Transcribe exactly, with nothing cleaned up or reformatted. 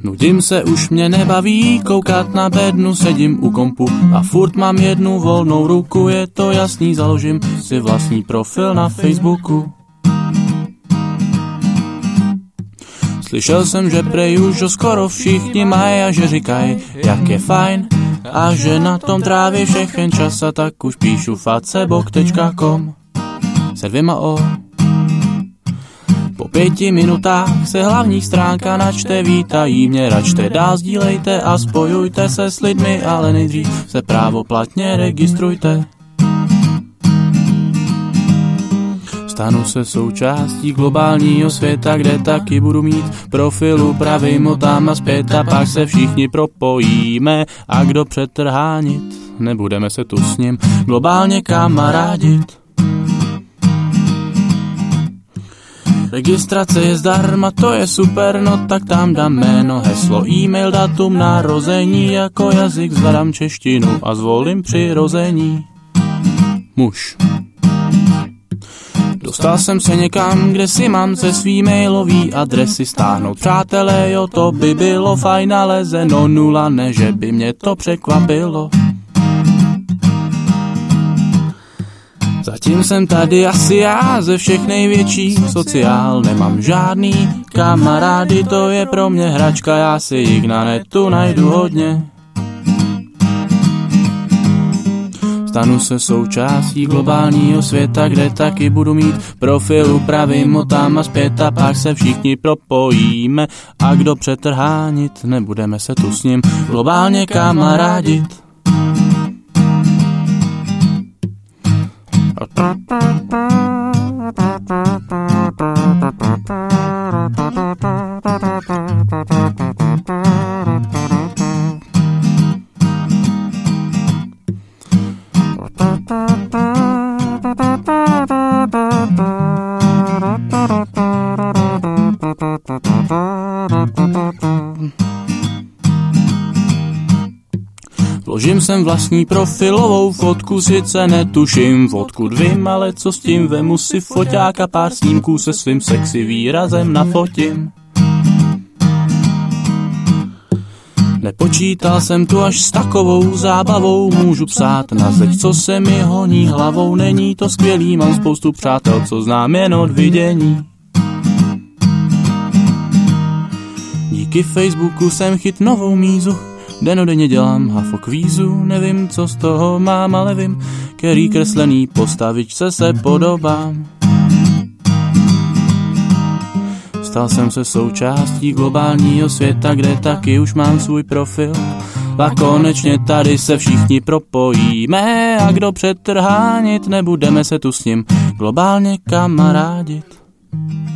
Nudím se, už mě nebaví koukat na bednu, sedím u kompu a furt mám jednu volnou ruku, je to jasný, založím si vlastní profil na Facebooku. Slyšel jsem, že prej už ho skoro všichni mají a že říkají, jak je fajn a že na tom tráví všechen čas a tak už píšu facebook tečka com se dvěma o. Po pěti minutách se hlavní stránka načte, vítají mě, račte, dál sdílejte a spojujte se s lidmi, ale nejdřív se právoplatně registrujte. Stanu se součástí globálního světa, kde taky budu mít profilu, pravým tam a zpět a pak se všichni propojíme a kdo přetrhánit, nebudeme se tu s ním globálně kamarádit. Registrace je zdarma, to je super, no tak tam dám jméno, heslo, e-mail, datum narození, jako jazyk zvládám češtinu a zvolím přirození. Muž. Dostal jsem se někam, kde si mám ze svý mailový adresy stáhnout. Přátelé, jo, to by bylo fajn, ale zeno nula, ne, že by mě to překvapilo. Zatím jsem tady asi já, ze všech největší sociál nemám žádný kamarády, to je pro mě hračka, já si jich na netu najdu hodně. Stanu se součástí globálního světa, kde taky budu mít profil, upravím ho tam a zpět a pak se všichni propojíme a kdo přetrhánit, nebudeme se tu s ním globálně kamarádit. Vložím sem vlastní profilovou fotku, sice netuším, fotku dvím, ale co s tím, vemu si foťák a pár snímků se svým sexy výrazem nafotím. Nepočítal jsem tu až s takovou zábavou, můžu psát na zeď, co se mi honí hlavou, není to skvělý, mám spoustu přátel, co znám jen od vidění. Díky Facebooku jsem chyt novou mízu, denodenně dělám hafokvízu, nevím, co z toho mám, ale vím, který kreslený postavičce se podobám. Stal jsem se součástí globálního světa, kde taky už mám svůj profil. A konečně tady se všichni propojíme a kdo přetrhánit, nebudeme se tu s ním globálně kamarádit.